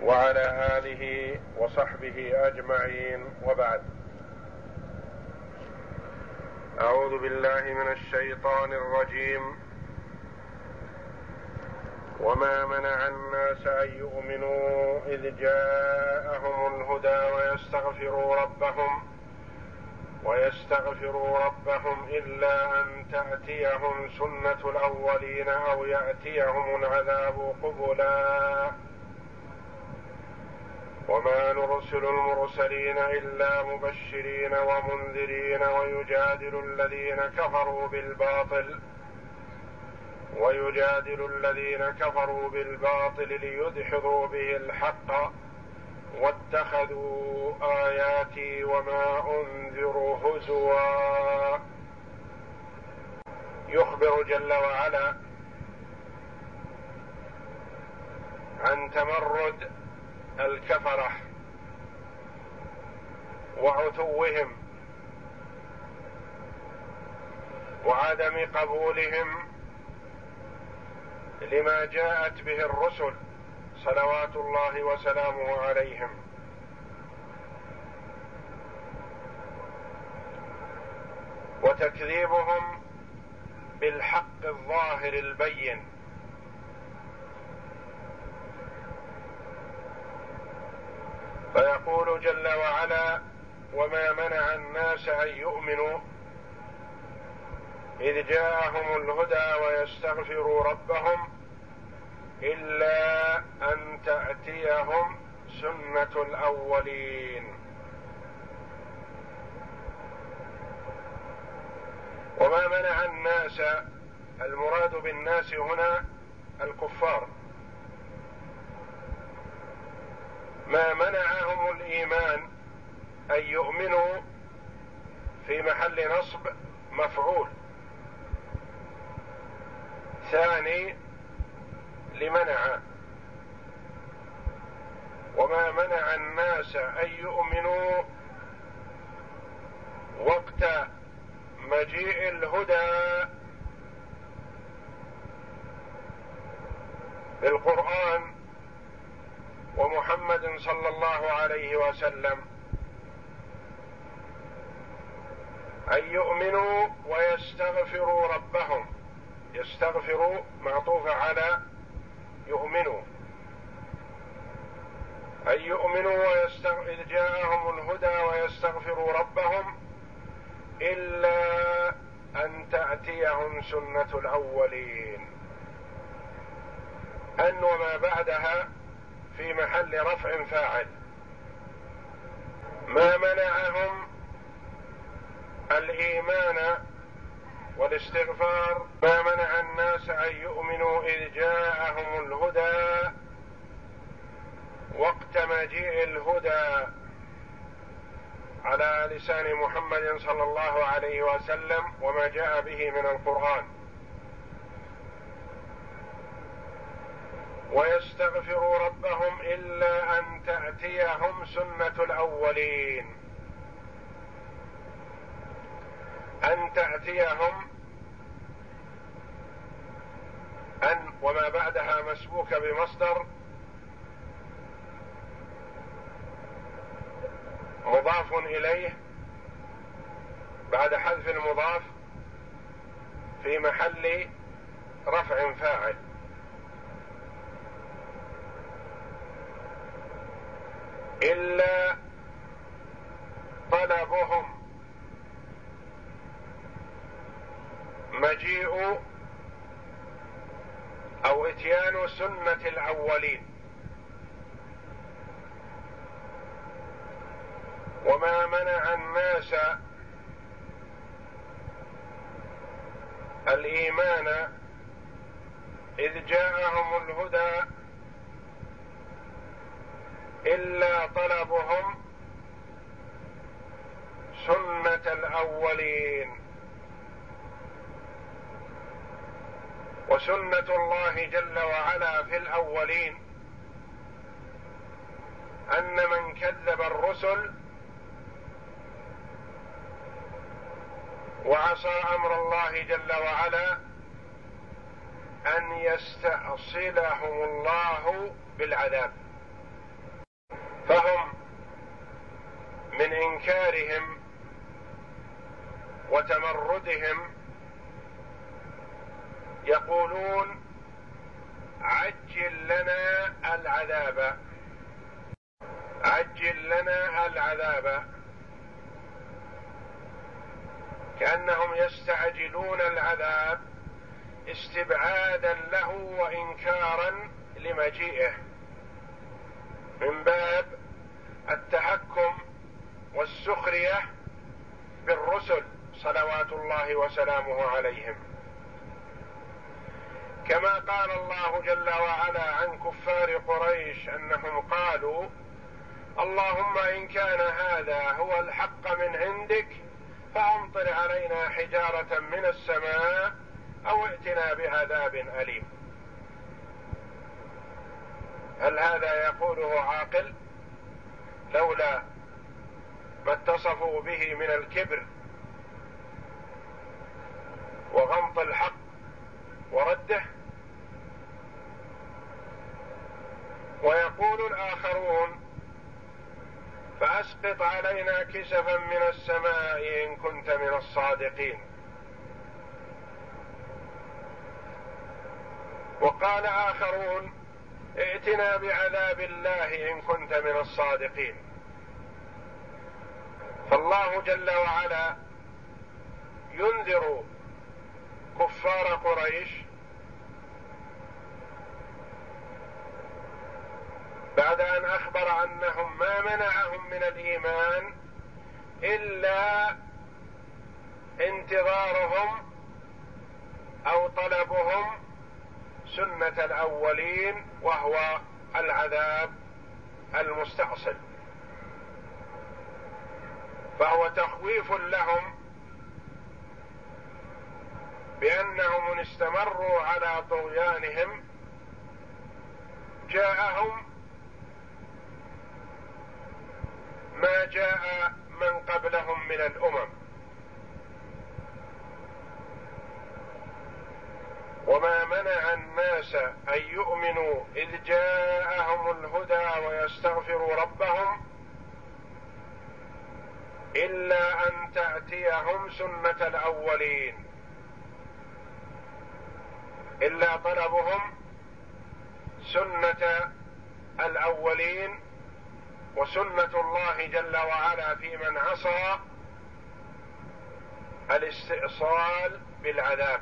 وعلى آله وصحبه أجمعين، وبعد. أعوذ بالله من الشيطان الرجيم. وما منع الناس أن يؤمنوا إذ جاءهم الهدى ويستغفروا ربهم إلا أن تأتيهم سنة الأولين أو يأتيهم العذاب قبلا وما نرسل المرسلين إلا مبشرين ومنذرين ويجادل الذين كفروا بالباطل ليدحضوا به الحق واتخذوا آياتي وما أنذروا هزوا. يخبر جل وعلا عن تمرد الكفرة وعتوهم وعدم قبولهم لما جاءت به الرسل صلوات الله وسلامه عليهم، وتكذيبهم بالحق الظاهر البين. فيقول جل وعلا: وما منع الناس أن يؤمنوا إذ جاءهم الهدى ويستغفروا ربهم إلا أن تأتيهم سنة الأولين. وما منع الناس، المراد بالناس هنا الكفار، ما منعهم الإيمان أن يؤمنوا في محل نصب مفعول ثاني لمنع. وما منع الناس أن يؤمنوا وقت مجيء الهدى بالقرآن ومحمد صلى الله عليه وسلم، أن يؤمنوا ويستغفروا ربهم. يستغفروا معطوفة على يؤمنوا. أن يؤمنوا إذ جاءهم الهدى ويستغفروا ربهم إلا أن تأتيهم سنة الأولين. أن وما بعدها في محل رفع فاعل. ما منعهم الإيمان والاستغفار، ما منع الناس أن يؤمنوا إذ جاءهم الهدى وقت مجيء الهدى على لسان محمد صلى الله عليه وسلم وما جاء به من القرآن، ويستغفروا ربهم إلا أن تأتيهم سنة الأولين. أن تأتيهم، أن وما بعدها مسبوكة بمصدر مضاف إليه بعد حذف المضاف في محل رفع فاعل. إلا طلبهم مجيء أو إتيان سنة الأولين. وما منع الناس الإيمان إذ جاءهم الهدى إلا طلبهم سنة الأولين. وسنة الله جل وعلا في الأولين أن من كذب الرسل وعصى أمر الله جل وعلا أن يستأصلهم الله بالعذاب. فهم من إنكارهم وتمردهم يقولون عجل لنا العذاب، عجل لنا العذاب، كأنهم يستعجلون العذاب استبعادا له وإنكارا لمجيئه، من باب التحكم والسخرية بالرسل صلوات الله وسلامه عليهم. كما قال الله جل وعلا عن كفار قريش أنهم قالوا اللهم إن كان هذا هو الحق من عندك فأمطر علينا حجارة من السماء أو ائتنا بعذاب أليم. هل هذا يقوله عاقل؟ لولا ما اتصفوا به من الكبر وغمط الحق ورده. ويقول الآخرون فأسقط علينا كسفا من السماء إن كنت من الصادقين. وقال آخرون ائتنا بعذاب الله إن كنت من الصادقين. فالله جل وعلا ينذر كفار قريش بعد أن أخبر أنهم ما منعهم من الإيمان إلا انتظارهم أو طلبهم سنة الأولين وهو العذاب المستأصل، فهو تخويف لهم بأنهم إن استمروا على طغيانهم جاءهم ما جاء من قبلهم من الأمم، وما منع الناس أن يؤمنوا إذ جاءهم الهدى ويستغفروا ربهم إلا أن تأتيهم سنة الأولين، إلا طلبهم سنة الأولين وسنة الله جل وعلا في من عصى الاستئصال بالعذاب،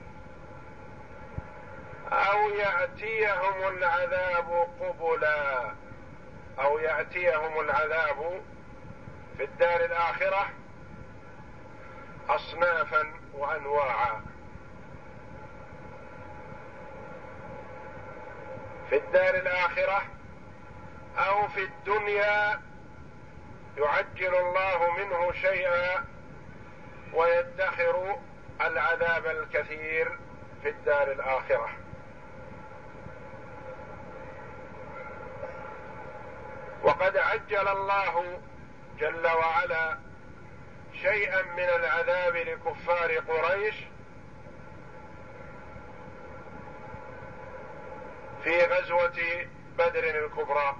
أو يأتيهم العذاب قبلا، أو يأتيهم العذاب في الدار الآخرة أصنافا وأنواعا. في الدار الآخرة أو في الدنيا يعجل الله منه شيئا ويدخر العذاب الكثير في الدار الآخرة. وقد عجل الله جل وعلا شيئا من العذاب لكفار قريش في غزوة بدر الكبرى،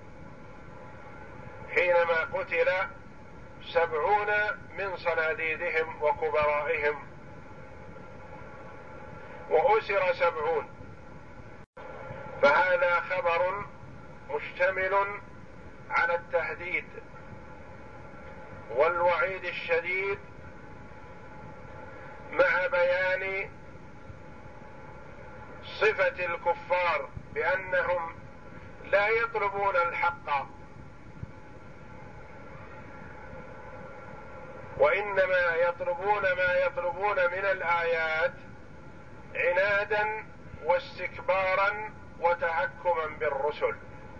حينما قتل 70 من صناديدهم وكبرائهم وأسر 70. فهذا خبر مشتمل على التهديد والوعيد الشديد مع بيان صفة الكفار بأنهم لا يطلبون الحق وإنما يطلبون ما يطلبون من الآيات عنادا واستكبارا وتهكما بالرسل،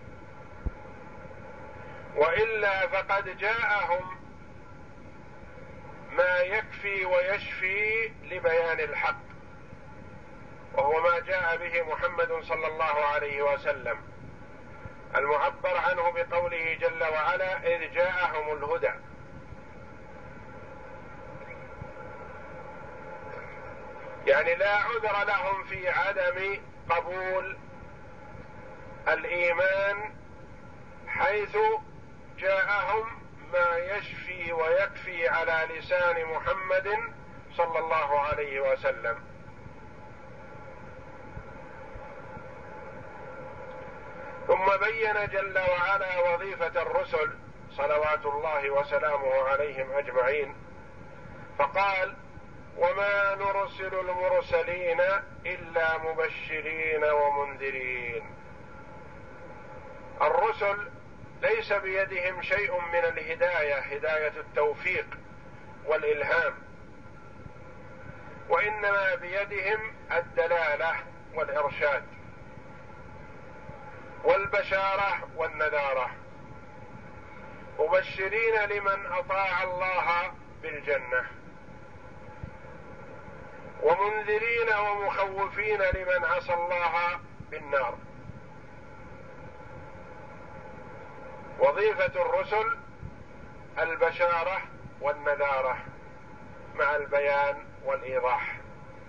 وإلا فقد جاءهم ما يكفي ويشفي لبيان الحق، وهو ما جاء به محمد صلى الله عليه وسلم المعبر عنه بقوله جل وعلا إذ جاءهم الهدى. يعني لا عذر لهم في عدم قبول الإيمان حيث جاءهم ما يشفي ويكفي على لسان محمد صلى الله عليه وسلم. ثم بين جل وعلا وظيفة الرسل صلوات الله وسلامه عليهم أجمعين، فقال: وما نرسل المرسلين إلا مبشرين ومنذرين. الرسل ليس بيدهم شيء من الهداية، هداية التوفيق والإلهام، وإنما بيدهم الدلالة والإرشاد والبشارة والنذارة، مبشرين لمن أطاع الله بالجنة، ومنذرين ومخوفين لمن عصى الله بالنار. وظيفة الرسل البشارة والنذارة مع البيان والإيضاح،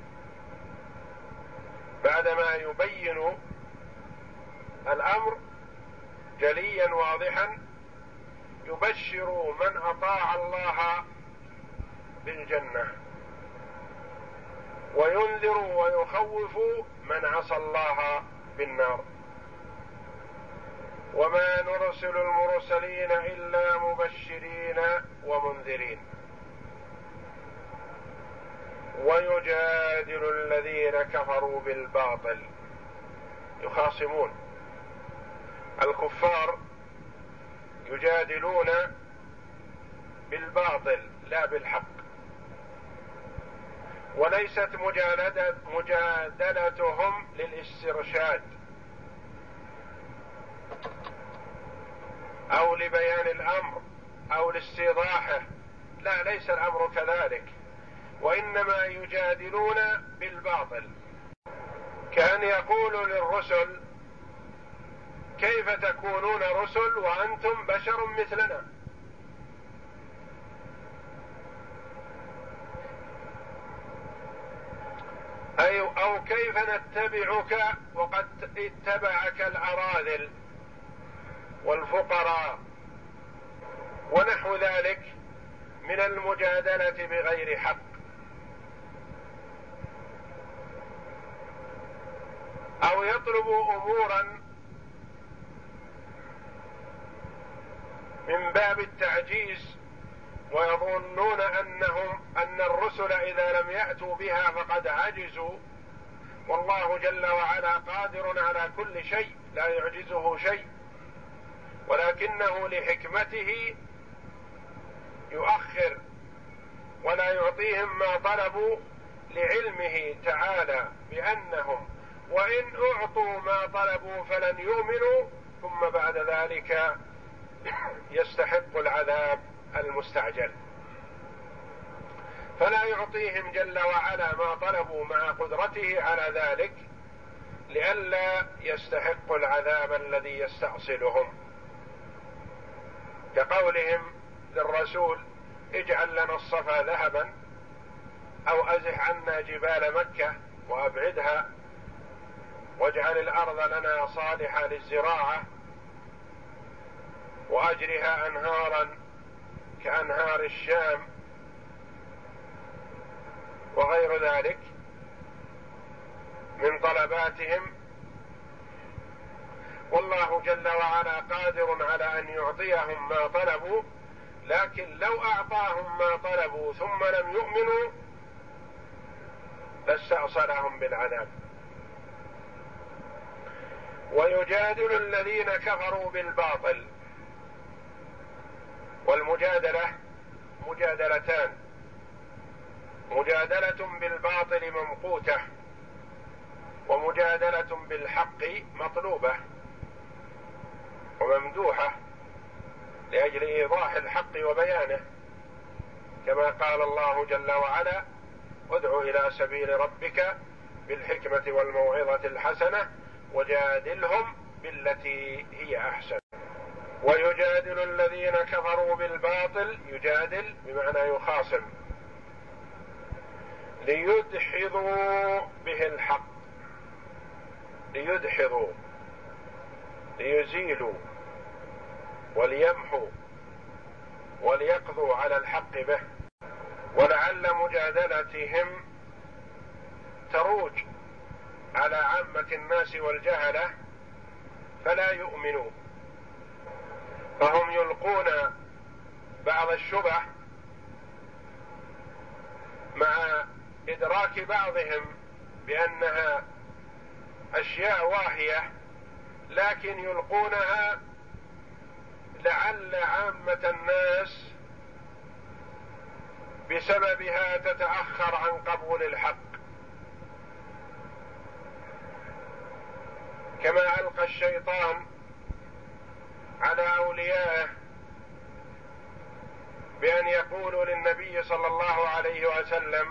بعدما يبين الأمر جليا واضحا يبشر من أطاع الله بالجنة، وينذر ويخوف من عصى الله بالنار. وما نرسل المرسلين إلا مبشرين ومنذرين ويجادل الذين كفروا بالباطل. يخاصمون الكفار، يجادلون بالباطل لا بالحق، وليست مجادلتهم للاسترشاد أو لبيان الأمر أو لاستيضاحه، لا، ليس الأمر كذلك، وإنما يجادلون بالباطل. كان يقول للرسل: كيف تكونون رسل وأنتم بشر مثلنا؟ أو كيف نتبعك وقد اتبعك الأراذل والفقراء ونحو ذلك من المجادلة بغير حق. أو يطلب أمورا من باب التعجيز، ويظنون أن الرسل إذا لم يأتوا بها فقد عجزوا، والله جل وعلا قادر على كل شيء لا يعجزه شيء، ولكنه لحكمته يؤخر ولا يعطيهم ما طلبوا، لعلمه تعالى بأنهم وإن أعطوا ما طلبوا فلن يؤمنوا، ثم بعد ذلك يستحق العذاب المستعجل، فلا يعطيهم جل وعلا ما طلبوا مع قدرته على ذلك لئلا يستحقوا العذاب الذي يستأصلهم، كقولهم للرسول: اجعل لنا الصفا ذهبا، أو أزح عنا جبال مكة وأبعدها، واجعل الأرض لنا صالحة للزراعة، وأجرها أنهارا كأنهار الشام، وغير ذلك من طلباتهم. والله جل وعلا قادر على أن يعطيهم ما طلبوا، لكن لو أعطاهم ما طلبوا ثم لم يؤمنوا لاستأصلهم بالعذاب. ويجادل الذين كفروا بالباطل. والمجادلة مجادلتان: مجادلة بالباطل ممقوتة، ومجادلة بالحق مطلوبة وممدوحة لأجل إيضاح الحق وبيانه، كما قال الله جل وعلا: ادع إلى سبيل ربك بالحكمة والموعظة الحسنة وجادلهم بالتي هي أحسن. ويجادل الذين كفروا بالباطل، يجادل بمعنى يخاصم، ليدحضوا به الحق، ليدحضوا، ليزيلوا وليمحوا وليقضوا على الحق به، ولعل مجادلتهم تروج على عامة الناس والجهلة فلا يؤمنوا، فهم يلقون بعض الشبه مع إدراك بعضهم بأنها أشياء واهية، لكن يلقونها لعل عامة الناس بسببها تتأخر عن قبول الحق، كما ألقى الشيطان على أوليائه بأن يقولوا للنبي صلى الله عليه وسلم: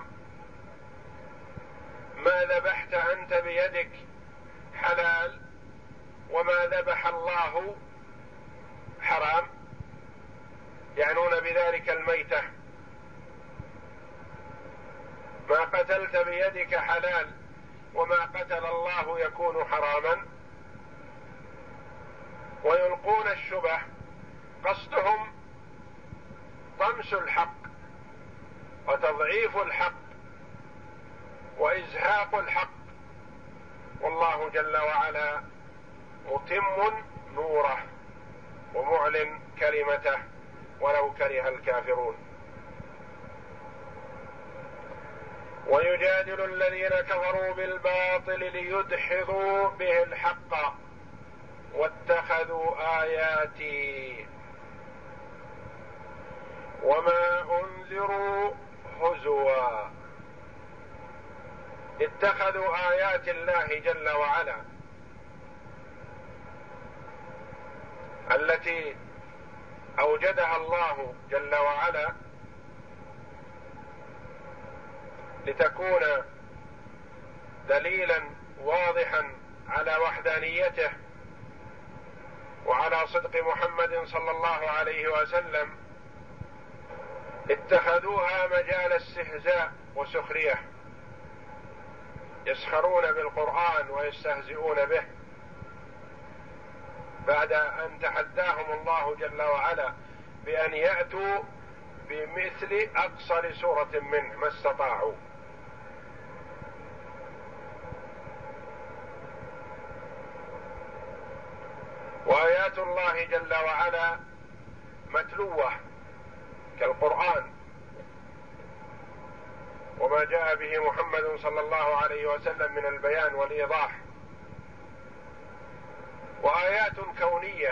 ما ذبحت أنت بيدك حلال وما ذبح الله حرام، يعنون بذلك الميتة. ما قتلت بيدك حلال وما قتل الله يكون حراما، ويلقون الشبه، قصدهم طمس الحق وتضعيف الحق وإزهاق الحق، والله جل وعلا متم نوره ومعلن كلمته ولو كره الكافرون. ويجادل الذين كفروا بالباطل ليدحضوا به الحق واتخذوا آياتي وما أنذروا هزوا. اتخذوا آيات الله جل وعلا التي أوجدها الله جل وعلا لتكون دليلا واضحا على وحدانيته وعلى صدق محمد صلى الله عليه وسلم، اتخذوها مجال استهزاء وسخرية، يسخرون بالقرآن ويستهزئون به بعد أن تحداهم الله جل وعلا بأن يأتوا بمثل أقصر سورة منه ما استطاعوا. وآيات الله جل وعلا متلوة كالقرآن وما جاء به محمد صلى الله عليه وسلم من البيان والإيضاح، وآيات كونية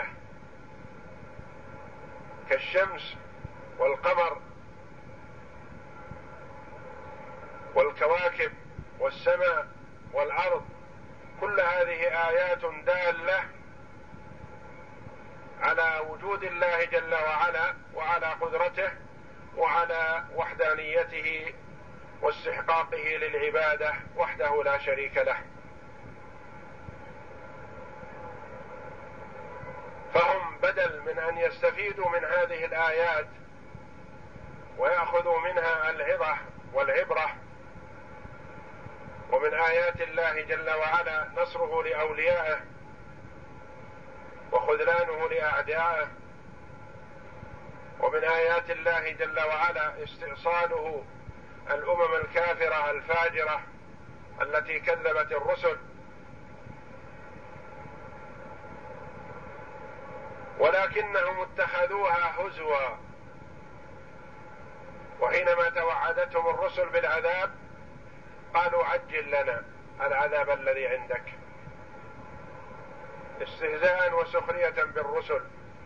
كالشمس والقمر والكواكب والسماء والأرض، كل هذه آيات دالة على وجود الله جل وعلا وعلى قدرته وعلى وحدانيته واستحقاقه للعبادة وحده لا شريك له. فهم بدل من أن يستفيدوا من هذه الآيات ويأخذوا منها العظة والعبرة، ومن آيات الله جل وعلا نصره لأوليائه وخذلانه لأعدائه، ومن آيات الله جل وعلا استئصاله الأمم الكافرة الفاجرة التي كذبت الرسل، ولكنهم اتخذوها هزوا، وحينما توعدتهم الرسل بالعذاب قالوا عجل لنا العذاب الذي عندك، استهزاء وسخرية بالرسل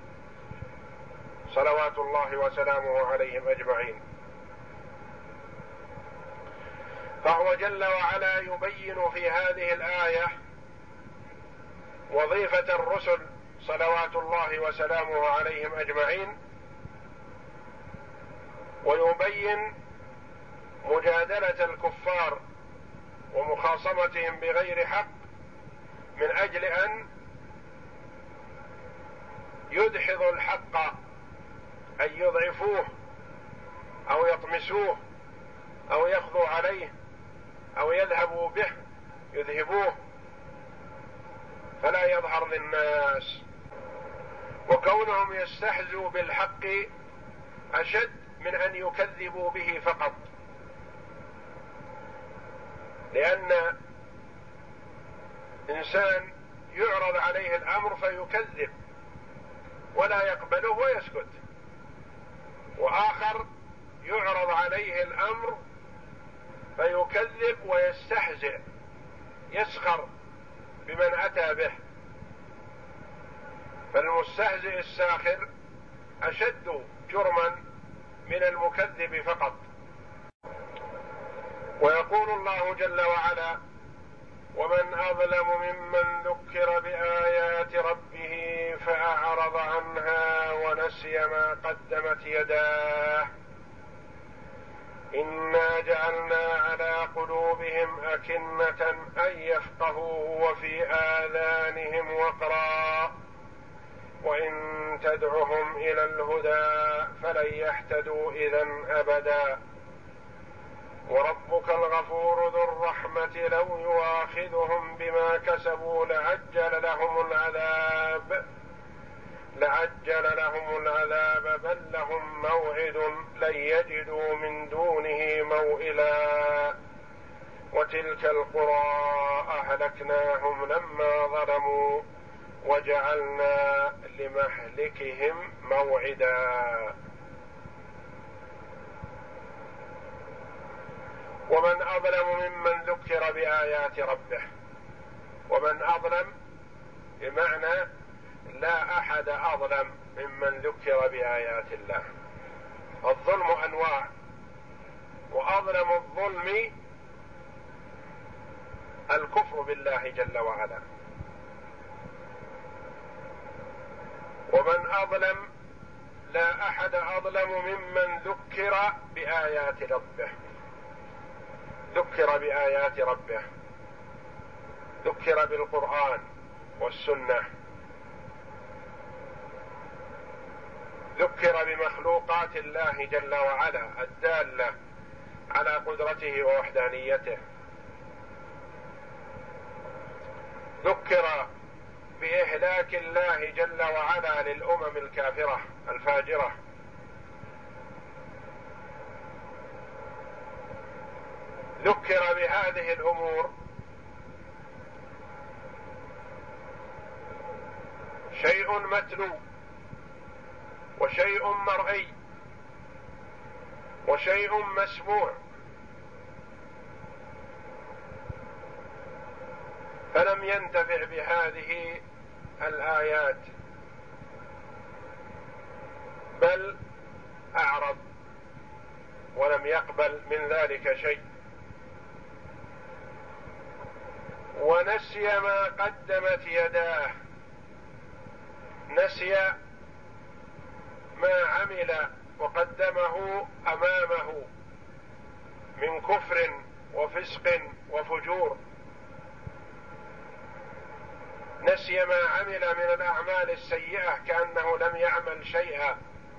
صلوات الله وسلامه عليهم أجمعين. فهو جل وعلا يبين في هذه الآية وظيفة الرسل صلوات الله وسلامه عليهم أجمعين، ويبين مجادلة الكفار ومخاصمتهم بغير حق من أجل أن يدحضوا الحق، أن يضعفوه أو يطمسوه أو يقضوا عليه أو يذهبوا به، يذهبوه فلا يظهر للناس. وكون كونهم يستهزئوا بالحق أشد من أن يكذبوا به فقط، لأن إنسان يعرض عليه الأمر فيكذب ولا يقبله ويسكت، وآخر يعرض عليه الأمر فيكذب ويستهزئ يسخر بمن أتى به، فالمستهزئ الساخر أشد جرما من المكذب فقط. ويقول الله جل وعلا: ومن أظلم ممن ذكر بآيات ربه فأعرض عنها ونسي ما قدمت يداه إنا جعلنا على قلوبهم أكنة أن يفقهوا وفي آذانهم وقرا وإن تدعهم إلى الهدى فلن يهتدوا إذا أبدا وربك الغفور ذو الرحمة لو يؤاخذهم بما كسبوا لعجل لهم العذاب بل لهم موعد لن يجدوا من دونه موئلا وتلك القرى أهلكناهم لما ظلموا وجعلنا لمهلكهم موعدا. ومن أظلم ممن ذكر بآيات ربه. ومن أظلم بمعنى لا أحد أظلم ممن ذكر بآيات الله. الظلم أنواع، وأظلم الظلم الكفر بالله جل وعلا. ومن أظلم لا أحد أظلم ممن ذكر بآيات ربه. ذكر بآيات ربه، ذكر بالقرآن والسنة، ذكر بمخلوقات الله جل وعلا الدالة على قدرته ووحدانيته، ذكر بإهلاك الله جل وعلا للأمم الكافرة الفاجرة، ذكر بهذه الأمور شيء متلو وشيء مرئي وشيء مسموع، فلم ينتفع بهذه الآيات بل أعرض ولم يقبل من ذلك شيء، ونسي ما قدمت يداه. نسي ما عمل وقدمه أمامه من كفر وفسق وفجور، نسي ما عمل من الأعمال السيئة كأنه لم يعمل شيئا،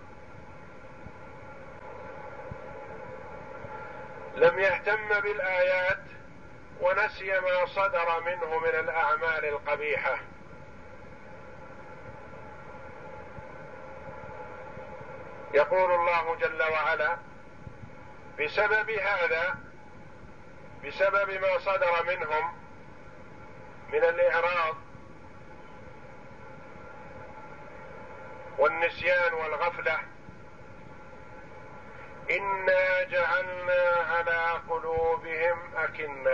لم يهتم بالآيات ونسي ما صدر منه من الأعمال القبيحة. يقول الله جل وعلا: بسبب هذا، بسبب ما صدر منهم من الإعراض والنسيان والغفلة، إنا جعلنا على قلوبهم أكنة.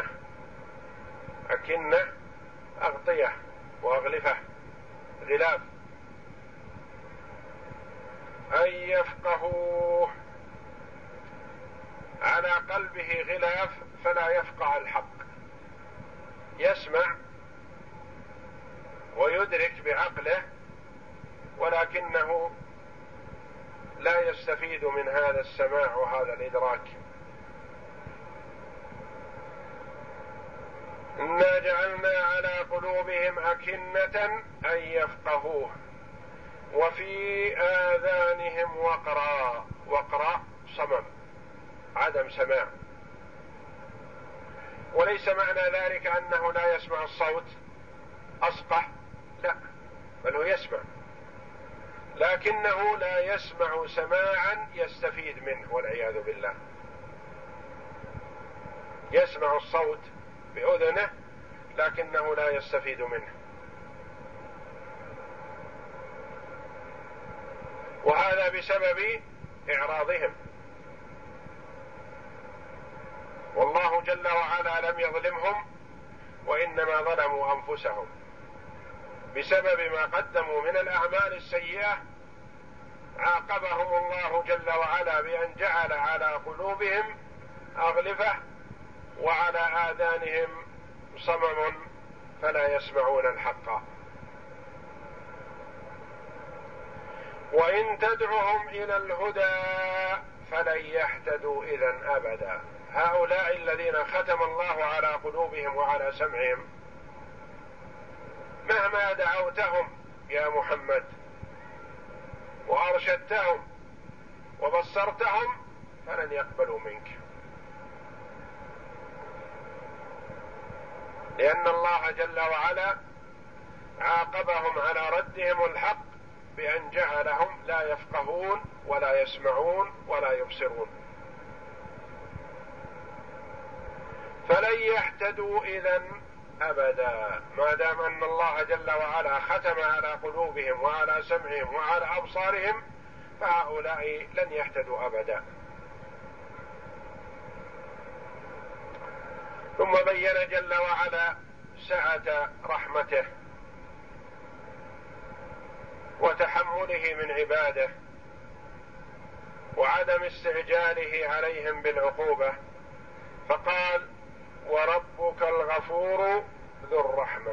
أكنة أغطية وأغلفة، غلاف، أن يفقهوه، على قلبه غلاف فلا يفقه الحق، يسمع ويدرك بعقله ولكنه لا يستفيد من هذا السماع وهذا الإدراك. إنا جعلنا على قلوبهم أكنة أن يفقهوه وفي آذانهم وقرا. وقرا صمم، عدم سماع، وليس معنى ذلك أنه لا يسمع الصوت، أصقع، لا، بل هو يسمع لكنه لا يسمع سماعا يستفيد منه والعياذ بالله. يسمع الصوت بأذنه لكنه لا يستفيد منه، وهذا بسبب إعراضهم. والله جل وعلا لم يظلمهم، وإنما ظلموا أنفسهم بسبب ما قدموا من الأعمال السيئة. عاقبهم الله جل وعلا بأن جعل على قلوبهم أغلفة وعلى آذانهم صمم فلا يسمعون الحق. وإن تدعهم إلى الهدى فلن يهتدوا إذن أبدا. هؤلاء الذين ختم الله على قلوبهم وعلى سمعهم، مهما دعوتهم يا محمد وأرشدتهم وبصرتهم فلن يقبلوا منك، لأن الله جل وعلا عاقبهم على ردهم الحق بأن جعلهم لا يفقهون ولا يسمعون ولا يبصرون. فلن يهتدوا إذن أبدا، ما دام أن الله جل وعلا ختم على قلوبهم وعلى سمعهم وعلى أبصارهم، فهؤلاء لن يهتدوا أبدا. ثم بين جل وعلا سعة رحمته وتحمله من عباده وعدم استعجاله عليهم بالعقوبة، فقال: وربك الغفور ذو الرحمة،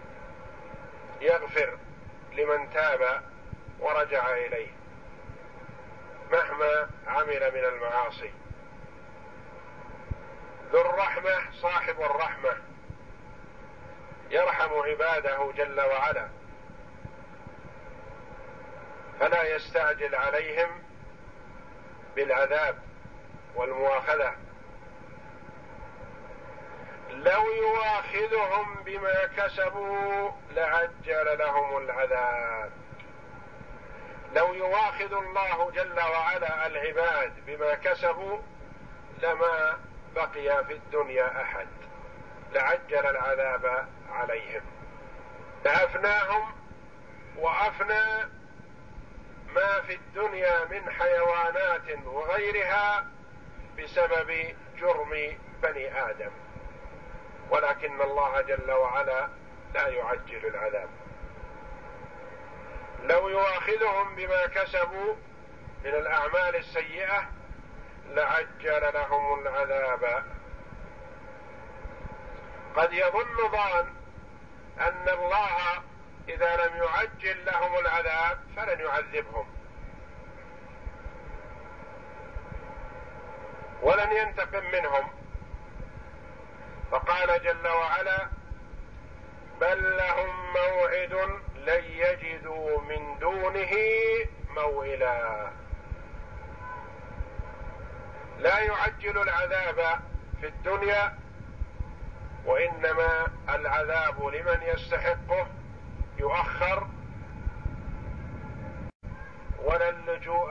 يغفر لمن تاب ورجع إليه مهما عمل من المعاصي. ذو الرحمة صاحب الرحمة، يرحم عباده جل وعلا، فلا يستعجل عليهم بالعذاب والمؤاخذة. لو يؤاخذهم بما كسبوا لعجل لهم العذاب. لو يؤاخذ الله جل وعلا العباد بما كسبوا لما بقي في الدنيا أحد، لعجل العذاب عليهم، لأفناهم وأفنى ما في الدنيا من حيوانات وغيرها بسبب جرم بني آدم، ولكن الله جل وعلا لا يعجل العذاب. لو يؤاخذهم بما كسبوا من الأعمال السيئة لعجل لهم العذاب. قد يظن ظان أن الله إذا لم يعجل لهم العذاب فلن يعذبهم ولن ينتقم منهم، فقال جل وعلا: بل لهم موعد لن يجدوا من دونه موئلا. لا يعجل العذاب في الدنيا، وإنما العذاب لمن يستحقه يؤخر، ولا اللجوء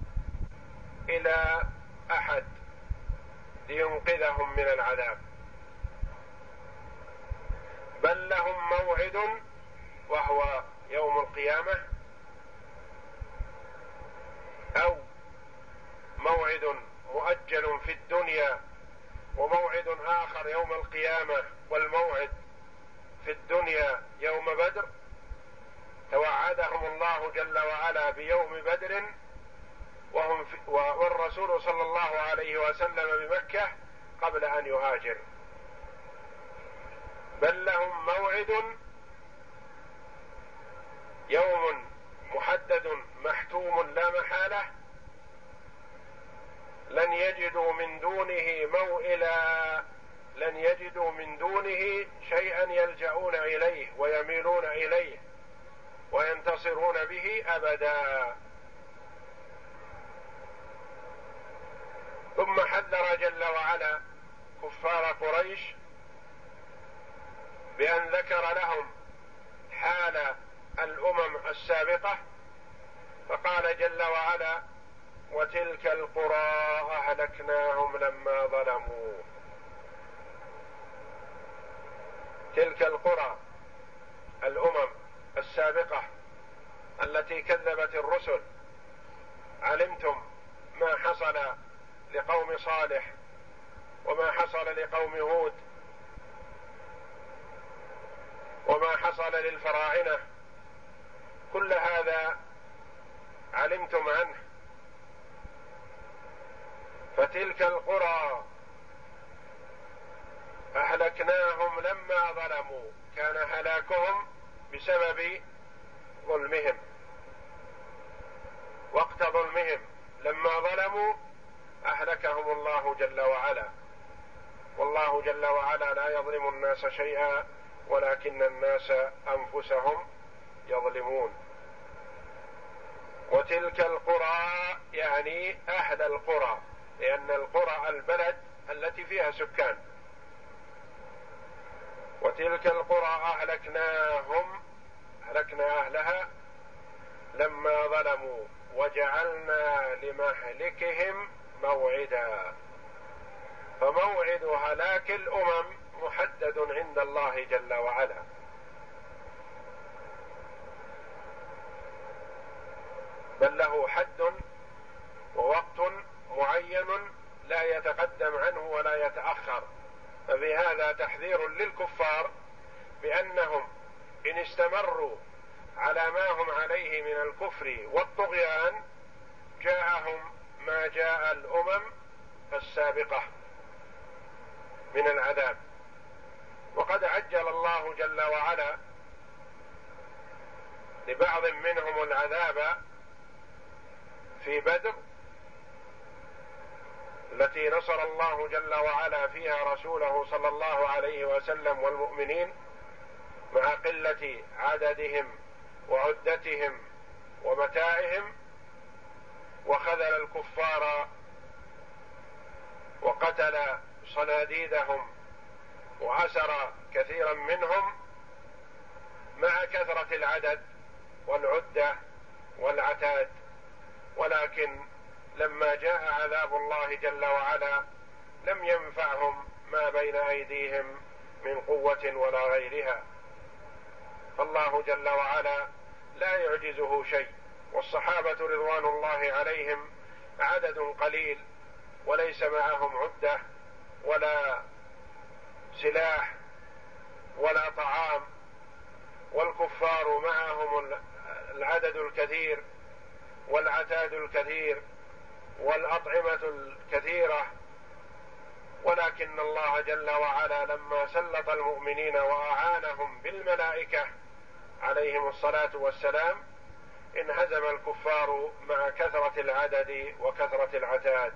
إلى أحد لينقذهم من العذاب. بل لهم موعد وهو يوم القيامة، أو موعد مؤجل في الدنيا وموعد آخر يوم القيامة، والموعد في الدنيا يوم بدر. توعدهم الله جل وعلا بيوم بدر والرسول صلى الله عليه وسلم بمكة قبل أن يهاجر. بل لهم موعد، يوم محدد محتوم لا محالة، لن يجدوا من دونه موئلا، لن يجدوا من دونه شيئا يلجؤون إليه ويميلون إليه وينتصرون به أبدا. ثم حذر جل وعلا كفار قريش بأن ذكر لهم حال الأمم السابقة فقال جل وعلا: وتلك القرى أهلكناهم لما ظلموا. تلك القرى الأمم السابقة التي كذبت الرسل، علمتم ما حصل لقوم صالح وما حصل لقوم هود وما حصل للفراعنة، كل هذا علمتم عنه. فتلك القرى أهلكناهم لما ظلموا، كان هلاكهم بسبب ظلمهم، وقت ظلمهم لما ظلموا أهلكهم الله جل وعلا. والله جل وعلا لا يظلم الناس شيئا ولكن الناس أنفسهم يظلمون. وتلك القرى يعني أهل القرى، لأن القرى البلد التي فيها سكان. وتلك القرى أهلكناهم، أهلكنا أهلها لما ظلموا وجعلنا لمهلكهم موعدا. فموعد هلاك الأمم محدد عند الله جل وعلا. بل له حد ووقت معين لا يتقدم عنه ولا يتأخر. ففي هذا تحذير للكفار بأنهم إن استمروا على ما هم عليه من الكفر والطغيان جاءهم ما جاء الأمم السابقة من العذاب. وقد عجل الله جل وعلا لبعض منهم العذاب في بدر التي نصر الله جل وعلا فيها رسوله صلى الله عليه وسلم والمؤمنين مع قلة عددهم وعدتهم ومتاعهم، وخذل الكفار وقتل صناديدهم وأسر كثيرا منهم مع كثرة العدد والعدة والعتاد. ولكن لما جاء عذاب الله جل وعلا لم ينفعهم ما بين أيديهم من قوة ولا غيرها. فالله جل وعلا لا يعجزه شيء. والصحابة رضوان الله عليهم عدد قليل وليس معهم عدة ولا سلاح ولا طعام، والكفار معهم العدد الكثير والعتاد الكثير والأطعمة الكثيرة. ولكن الله جل وعلا لما سلط المؤمنين وأعانهم بالملائكة عليهم الصلاة والسلام انهزم الكفار مع كثرة العدد وكثرة العتاد.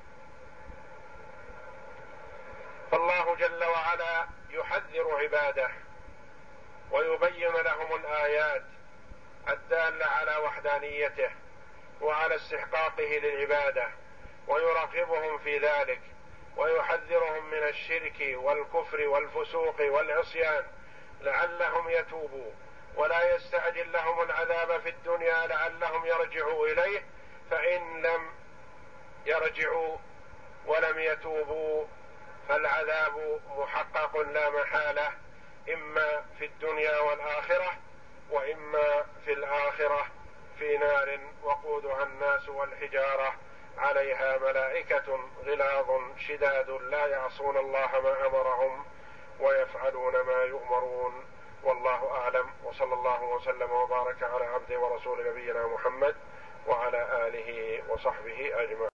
فالله جل وعلا يحذر عباده ويبين لهم الآيات الدالة على وحدانيته وعلى استحقاقه للعبادة، ويراقبهم في ذلك ويحذرهم من الشرك والكفر والفسوق والعصيان لعلهم يتوبوا، ولا يستعجل لهم العذاب في الدنيا لعلهم يرجعوا إليه، فإن لم يرجعوا ولم يتوبوا فالعذاب محقق لا محالة، إما في الدنيا والآخرة وإما في الآخرة في نار وقودها الناس والحجارة عليها ملائكة غلاظ شداد لا يعصون الله ما أمرهم ويفعلون ما يؤمرون. والله أعلم، وصلى الله وسلم وبارك على عبده ورسول نبينا محمد وعلى آله وصحبه أجمعين.